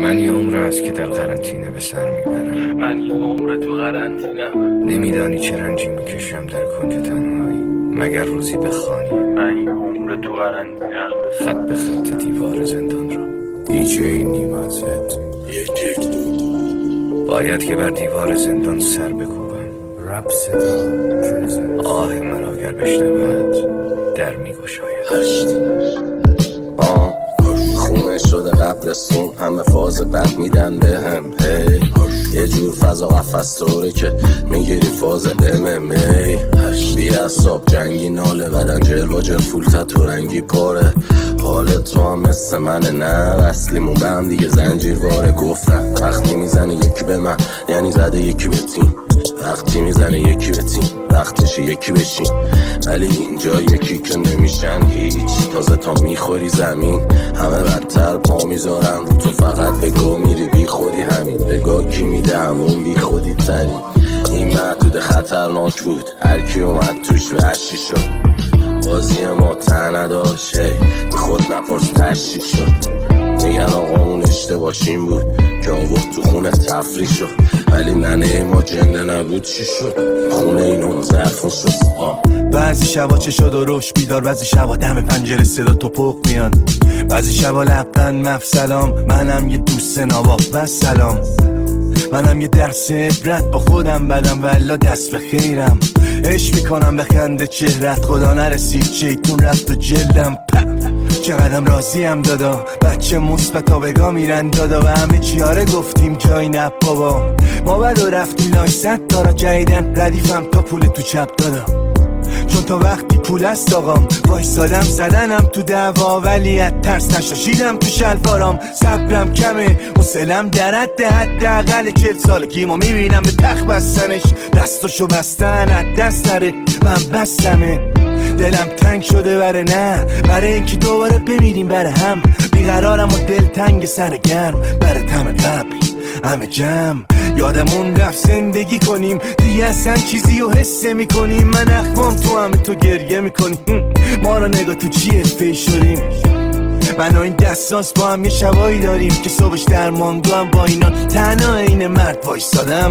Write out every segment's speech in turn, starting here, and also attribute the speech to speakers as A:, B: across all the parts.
A: من یه عمر است که در قرنطینه به سر میبرم.
B: من یه عمر تو قرنطینه‌ام.
A: نمیدانی چه رنجی میکشم در کنج تنهایی، مگر روزی بخوانی.
B: من یه عمر تو قرنطینه‌ام.
A: خط به خط دیوار زندان را دیجی نیمازت یک دو باید که بر دیوار زندان سر بکوبم. رب صدا آه مرا گر بشنود در میگشاید.
C: خونه شده قبرستون، همه فاز بد میدن به هم. هی یه جور فضا قفص طوره که میگیری فاز MMA. بی اصاب جنگی ناله بدن جلو فول تتو رنگی پاره. حال تو هم مثل منه نه اصلیمون به هم دیگه زنجیر واره. گفتم وقتی میزنه یکی به من یعنی زده یکی به تیم، وقتی میزنه یکی به تیم وقتش یکی بشین. ولی اینجا یکی که نمیشن هیچ، تازه تا میخوری زمین همه بدتر پا میذارن رو تو، فقط بگو میری بی خودی. همین بگو کی میده همون بی خودی تری. این محدود خطرناک بود، هرکی اومد توش به هشی شد. بازی ما ته نداشت، به خود نپرس تشی شد. میگن آقامون اشتباهشیم بود که آورد تو خونه تفریح شد، ولی ننه ما جنده نبود چی شد؟ خونه اینو زرفون شد.
D: بعضی شبا چه شد و روش بیدار، بعضی شبا دم پنجره صدا توپق میان، بعضی شبا لبخند مفسلام. منم یه دوست نواب و سلام، منم یه درس عبرت با خودم بدم ولا دست به خیرم. عشق میکنم به خنده چهرت، خدا نرسید شیطون رفت و جلدم. چقدرم راضیم دادا، بچه مثبتا بگا میرن دادا و همه چیاره گفتیم جای نب بابا. ما بدو رفتیم لایست دارا جدیدن ردیفم تا پول تو چپ دادا، چون تا وقتی پول است آقام وایسادم زدنم تو دعوا، ولی از ترس نشاشیدم تو شلوارام. صبرم کمه حوصله‌ام در حداقل 40 سالگیمو میبینم به تخت بستنش، دستاشو بستن از دست نره. من بستمه دلم تنگ شده برای اینکه دوباره بمیریم بره هم. بیقرارم و دل تنگ سر گرم بره تم قبل همه جمع. یادمون رفت زندگی کنیم دیگه اصلا چیزی رو حسه میکنیم. من اخوام تو همه تو گریه میکنیم، ما رو نگاه تو چیه فی شدیم. من و این دستاس با هم یه شبایی داریم که صبحش درمان دو هم با اینا تنها این مرد وایسادم.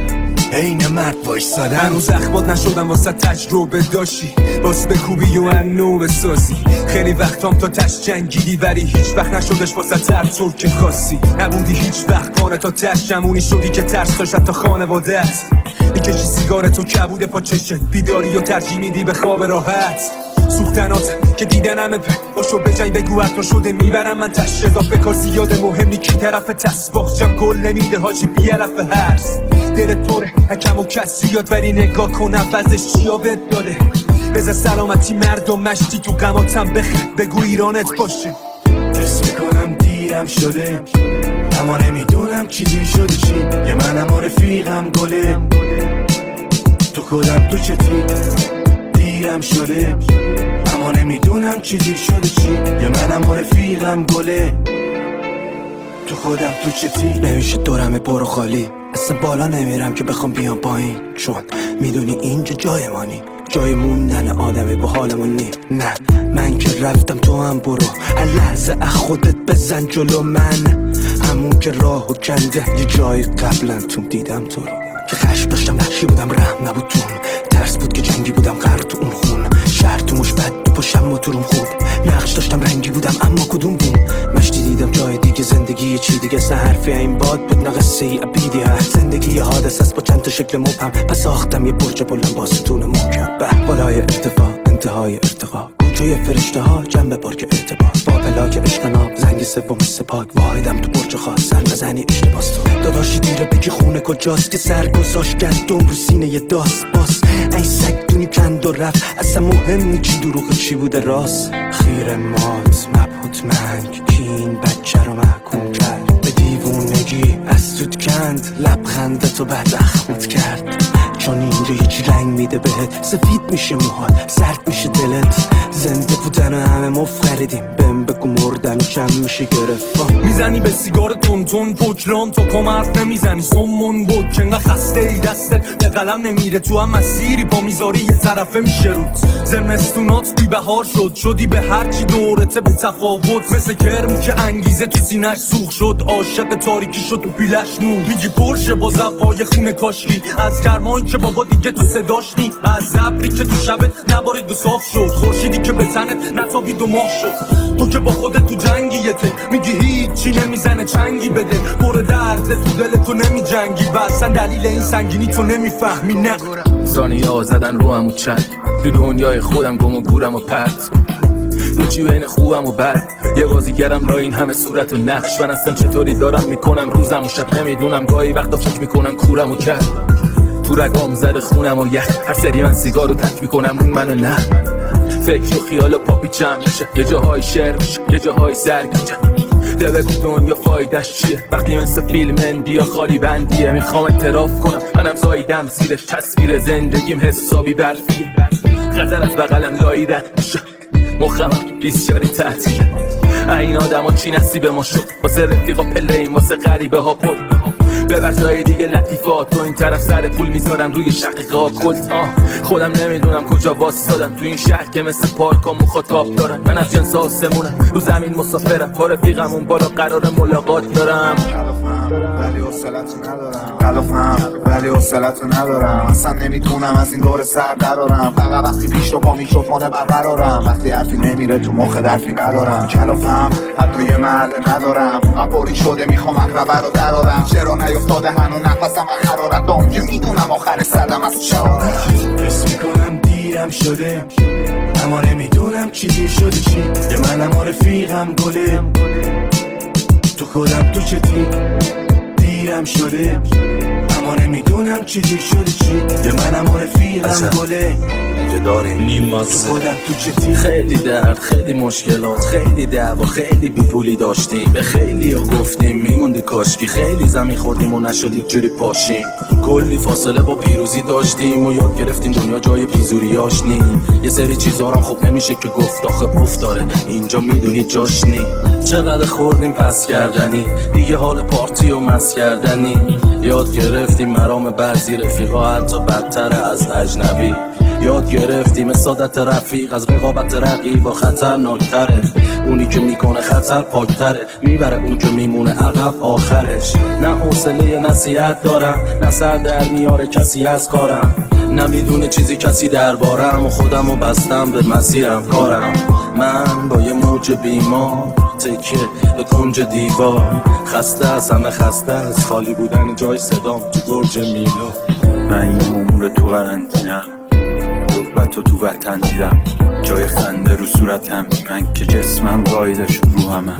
D: این مرد وایسادم.
E: هنوز اخبات نشدم واسه تجربه داشتی، واسه بکوبی و انو بسازی. خیلی وقتام تا تش جنگیدی ولی هیچ وقت نشدش واسه ترسور که خاصی. نبودی هیچ وقت کانه تا تش جمونی شدی که ترس داشت تا خانوادت. میکشی سیگار تو کبوده پا چشت، بیداری و ترجیح میدی به خواب راحت. سوختنات که دیدن همه باشو بجنگ بگو حتی شده میبرم من تش. اضافه کار زیاده مهمی کی طرف تسباخشم کل نمیده هاچی بیرف هرس. دلت پره حکم و کسی یاد ولی نگاه کن عوضش چیا بد داده. بذار سلامتی مردم مشتی تو قماتم بگو ایرانت باشه.
D: حس میکنم دیرم شده اما نمیدونم چی دیر شده چی. یه منم و رفیقم گله تو خودم تو چتی. دیرم شده اما نمیدونم چی دیر شده چی. یه منم و رفیقم گله تو خودم تو چتی. نمیشه دورم برو خالی، اصلا بالا نمیرم که بخوام بیام پایین، چون میدونی اینجا جای مانی، جای موندن آدمی با حالمون نی. نه من که رفتم تو هم برو، هر لحظه از خودت بزن جلو. من همون که راهو کنده یه جای قبلا تو دیدم تو رو که خشم داشتم وحشی بودم رحم نبود توم. ترس بود که جنگی بودم غرق تو اون خون. شهر تو مش بد تو پشم موتورم خوب. نقش داشتم رنگی بودم اما کدوم بوم. مشتی دیدم جای دیگه زندگی چی دیگه. سه حرفی این باد بود نقصه ای ابیدی هست. زندگی یه حادث است با چند تا شکل مبهم. پس ساختم یه برج بلند با ستون محکم. به بالای ارتفاع انتهای ارتقا، کوچه فرشته ها جنب برج ارتباط. با پلاک اشتناب زنگ سوم سپاک. واحدم تو برج خاص سر نزنی اشتباس. تو داداشی دیره بگی خونه کجاست که سر گذاشت گندم رو سینه یه داست باس. ای سگ دونی کند و رفت اصلا مهم نی چی دروغ چی بوده راست. خیر مات مبهوت منگ کین بچه رو محکوم کرد به دیوونگی از سود کند. لبخندتو بعد اخمت کرد چون اینجا یه چی رنگ میده بهت. سفید میشه موهات، سرد میشه دلت. زنده بودن همه من مفخریدیم بهم بگو مردم کم میشه گرفت
E: میزنی به سیگار تون پوکلان تو کم حرف نمیزنی سمون بود که انقدر خسته ای دستت به قلم نمیره تو هم مسیری پا میذاری یه طرفه میشه روت زمستونات بی بهار شدی به هرچی دورته به تفاوت مثل کرمی که انگیزه تو سینش سوخ شد عاشق تاریکی شد تو پیلش نور میگی پرشه با زبای خونه کاشکی از گرمایی که بابا دیگه تو صداش نی از ابری که تو شبت نبارید و صاف شد خورشیدی که به تنت نتابید و ماه شد تو که با خودت تو جنگیته میگی هیچی نمیزنه چنگی بده پر درد تو دل تو نمی جنگی و اصلا دلیل این سنگینی تو نمیفهمی نه
F: ثانیه‌ها زدن رو هم و چند تو دنیای خودم گم و گورم و پرت چی بین خوبم و بد یه بازیگرم را این همه صورت و نقش من اصلا چطوری دارم میکنم روزم و شب نمیدونم گاهی وقتا فکر میکنم کورم و کرد تو رگام زده خونم و یخ هر سری من سیگار رو تک میکنم اون منو نه فکر و خیال و پاپی جمع میشه یه جاهای شعر میشه یه جاهای سرگیجه بگو دنیا فایدش چیه وقتی مثل فیلم بیا خالی بندیه میخوام اعتراف کنم منم زایدم زیرش تصویر زندگیم حسابی برفیه خطر از بغلم لایی رد میشه مخمم بیسیاری تعطیله این آدم ها چی نصیب ما شد واسه رفیقا پله این واسه غریبه ها پر ببر جای دیگه لطیفات تو این طرف سر پول میذارم روی شقیقه کلت خودم نمیدونم کجا واسادم تو این شهر که مثل پارکا مخاطاب دارم من از جنس آسمونم رو زمین مسافرم با رفیقم اون بالا قرار ملاقات دارم
G: ولی حوصلتو ندارم اصلا نمیتونم از این دور سر ندارم فقط وقتی پیش رو پا میکروفونه برقرارم وقتی حرفی نمیره تو مخ درفی ندارم کلافم حتی یه محله ندارم اپوری شده میخوام اقربه رو درارم چرا نیفتاده هنو نفسم و حرارت دام که میدونم آخر سردم از شرارت
D: حس میکنم دیرم شده اما نمیدونم چی دیر شده چی یه منم رفیقم گله تو کدم تو چتی دیرم شده اما نمیدونم چی دیر شده چی یه منم رفیقم گله
F: خیلی درد خیلی مشکلات خیلی دعوا خیلی بیپولی داشتیم به خیلی ها گفتیم میموندی کاشکی خیلی زمین خوردیم و نشد یک جوری پاشیم کلی فاصله با پیروزی داشتیم و یاد گرفتیم دنیا جای پیزوریاش نیم یه سری چیزارم خوب نمیشه که گفت آخه پف داره اینجا میدونی جاش نیم چقدر خوردیم پس کردنی دیگه حال پارتی و مس کردنی یاد گرفتیم مرام بعضی رفیقا حتی بدتر از اجنبی یاد گرفتیم سادت رفیق از رقابت رقیب و خطرناکتره اونی که میکنه خطر پاکتره میبره اون که میمونه عقب آخرش نه حوصله نصیحت دارم نه سر در میاره کسی از کارم نمیدونه چیزی کسی دربارم و خودمو بستم به مسیرم کارم من با یه موج بیمار تکه به کنج دیوار خسته از همه خسته از خالی بودن جای صدام تو برج میلا
B: من این عمر تو قرنطینه‌ام غربت تو وطن دیدم جای خنده رو صورتم من که جسمم رایدش رو همم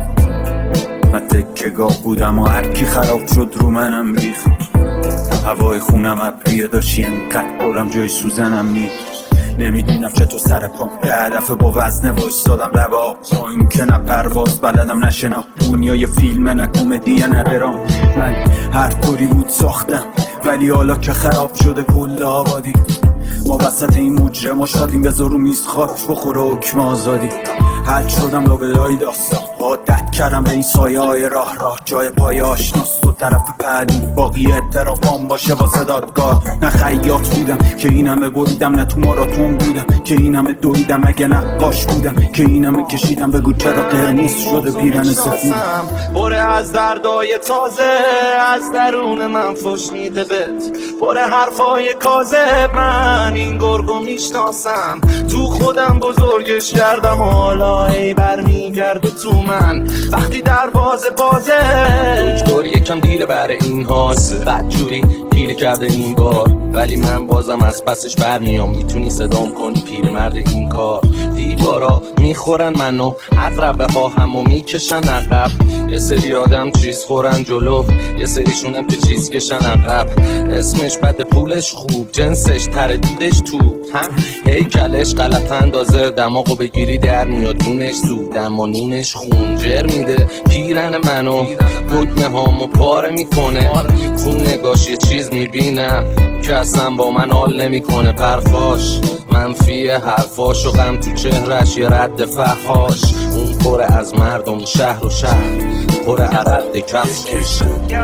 B: من تکه‌گاه بودم و هرکی خراب شد رو منم ریخت هوای خونم ابریه داشتی انقدر برم جای سوزنم نیست نمیدونم چطور سر پام به هدف با وزنه وایستادم لبا تا این که نه پرواز بلدم نشنا دنیا یه فیلم نه کمدیه نه درام من هر طوری بود ساختم ولی حالا که خراب شده کل آبادی ما وسط این مجرم شدیم بذار رو میز خاک بخور و حکم آزادی حل شدم لابلای داستان عادت کردم به این سایه های راه جای پای آشناست دو طرف پهلو باقی اعترافام باشه واسه دادگاه نه خیاط بودم که این همه بریدم نه تو ماراتون بودم که این همه دویدم اگه نقاش بودم که این همه کشیدم بگو چرا قرمز شده پیرن سفید
H: بره از دردای تازه از درون من فش میده بهت بره حرفای کاذب من این گرگو میشناسم تو خودم بزرگش کردم حالا ای برمیگرده تو من وقتی در بازه دکتر یکم دیره برای این حاس بدجوری پیره کرده این بار ولی من بازم از پسش برمیام میتونی صدام کنی پیرمرد این کار دیوارا میخورن منو عقربه ها همو میکشن عقب یه سری آدم چیز خورن جلو یه سریشونم که چیز کشن عقب اسمش بد پولش خوب جنسش تردیدش تو هم هیکلش غلط اندازه دماغو بگیری در میاد نونش زودم و نونش خونجر میده پیرن منو دگمه هامو پاره میکنه تو نگاش یه چیز
C: میبینم که اصلا با من حال نمیکنه پرخاش، منفی حرفاش و غم تو چهرش یه رد فحاش. اون پر از مردم شهر و شهر پر عرد کف کش.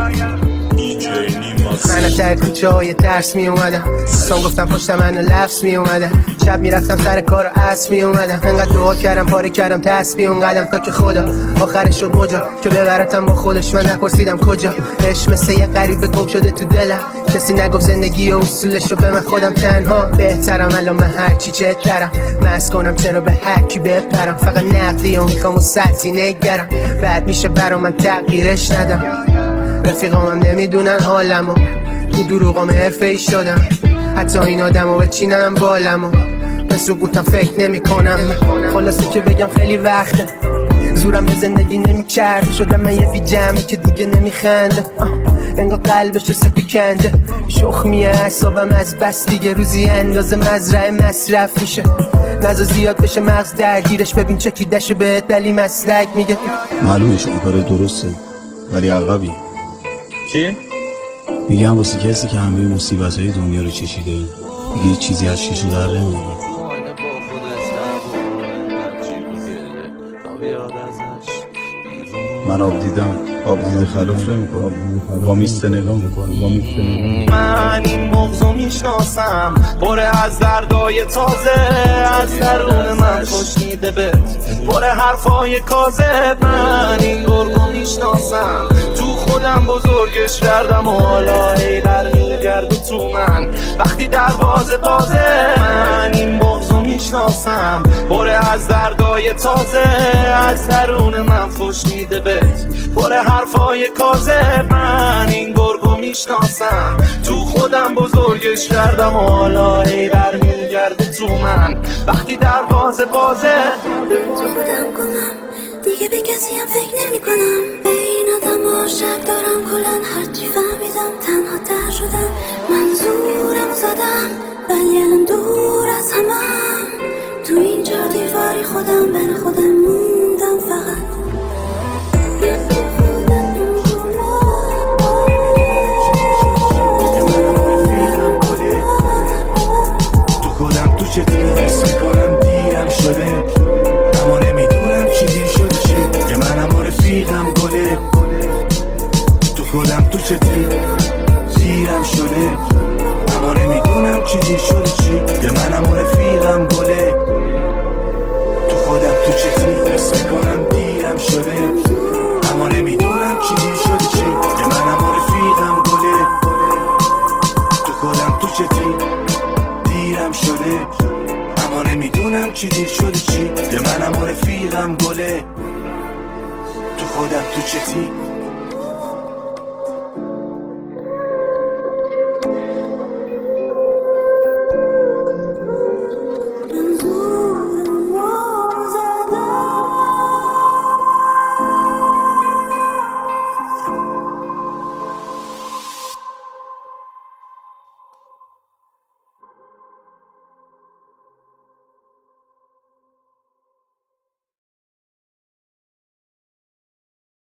I: من از ته کوچه های درس می اومدم، دوستان گفتم پشت من لفظ می اومدم، شب می رفتم سر کار و عصر می اومدم، انقدر دعا کردم پاره کردم تسبیح اون قدم تا که خدا آخرش شد مجا که ببرتم با خودش. من نپرسیدم کجا، عشق مثل یه غریبه گم شده تو دلم، کسی نگفت زندگی و اصولش رو به من خودم تنها بهترم. الان من هرچی چترم مست کنم چرا به هرکی بپرم، فقط نقلی و میخوام و سطحی نگرم، بعد میشه برا من تغییرش ندم. رفیقام هم نمیدونن حالمو، تو دروغام حرفه‌ای شدم، حتی این آدمو بچینم بالمو به سکوتم فکر نمی کنم. خلاصه که بگم خیلی وقته زورم به زندگی نمیچرد، شدم من یه بی جمعی که دیگه نمیخنده، انگار قلبشو سپی کنده، شخمیه اعصابم از بس دیگه، روزی اندازه مزرعه مصرف میشه، نزا زیاد بشه مغز درگیرش، ببین چکیدشو بهت ولی مسلک میگه.
J: معلومه شما کار درسته ولی عقبی.
B: چی؟
J: میگم واسه کسی که همه مصیبت‌های دنیا رو چشیده دیگه چیزی از شیشو در نمیاد. من آب دیدم، آب دیده خلاف نمی‌کنم، با میسته نگاه میکنم.
H: من این مغزو میشناسم پر از دردای تازه، از درون من خوش میده بهت پر حرفای کاذب. من این گرگو میشناسم تو خودم بزرگش کردم و حالا ای برمیگرده تو من وقتی دروازه بازه. من این مغزو میشناسم پر از دردای تازه، از درون من خوش میده بهت پر حرفای کاذب. من این گرگو میشناسم تو خودم بزرگش کردم و حالا ای برمیگرده تو من وقتی دروازه بازه.
K: تو خودم کنم دیگه به کسی هم فکر نمی کنم، به این آدم ها شک دارم، کلن هرچی فهمیدم تنها تر شدم، منظورم زدم ولی الان دور از همم، تو این چهار دیواری خودم بین خودم موندم فقط.
D: تو خودم تو چه حس میکنم دیرم شده، اما نمیدونم چی دیر شده چی، که منم و رفیقم گله. تو خودم تو چه دیرم شده، اما نمیدونم چی دیر شده چی، که منم و رفیقم گله. تو خودم تو چه حس میکنم دیرم شده، اما نمیدونم چی دیر شده چی، که منم و رفیقم گله. تو خودم تو چه دیرم شده، اما نمیدونم چی دیر شده چی، که منم و رفیقم گله. تو خودم تو چه